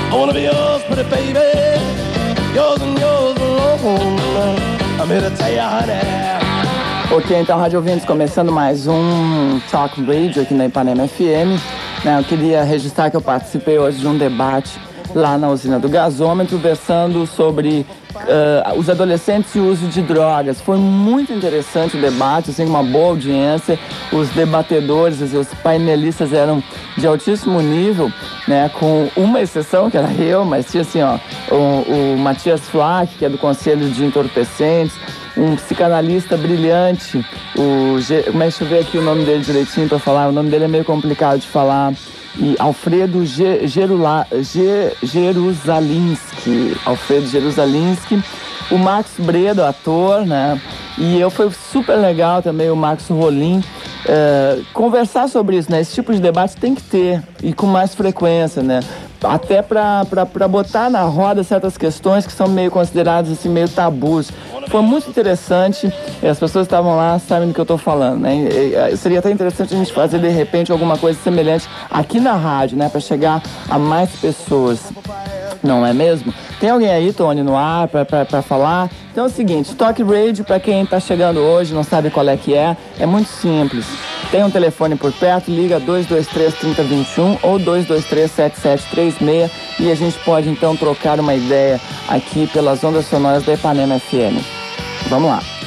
I wanna be yours, pretty baby, yours and yours alone. I'm here to tell you, honey. Ok, então, rádio ouvintes, começando mais um Talk Radio aqui na Ipanema FM. Eu queria registrar que eu participei hoje de um debate lá na usina do gasômetro, versando sobre os adolescentes e o uso de drogas. Foi muito interessante o debate, assim, uma boa audiência. Os debatedores, os painelistas eram de altíssimo nível, né, com uma exceção, que era eu, mas tinha assim, ó, o Matias Flack, que é do Conselho de Entorpecentes, um psicanalista brilhante, deixa eu ver aqui o nome dele direitinho para falar, o nome dele é meio complicado de falar, e Alfredo Jerusalinski, o Max Bredo, ator, né, e foi super legal também o Max Rolim, conversar sobre isso, né, esse tipo de debate tem que ter, e com mais frequência, né, até para botar na roda certas questões que são meio consideradas assim, meio tabus. Foi muito interessante, as pessoas estavam lá, sabem do que eu estou falando, né? Seria até interessante a gente fazer, de repente, alguma coisa semelhante aqui na rádio, né? Para chegar a mais pessoas, não é mesmo? Tem alguém aí, Tony, no ar para falar? Então é o seguinte, Talk Radio, para quem está chegando hoje, não sabe qual é que é muito simples. Tem um telefone por perto, liga 223-3021 ou 223-7736 e a gente pode então trocar uma ideia aqui pelas ondas sonoras da Ipanema FM. Vamos lá.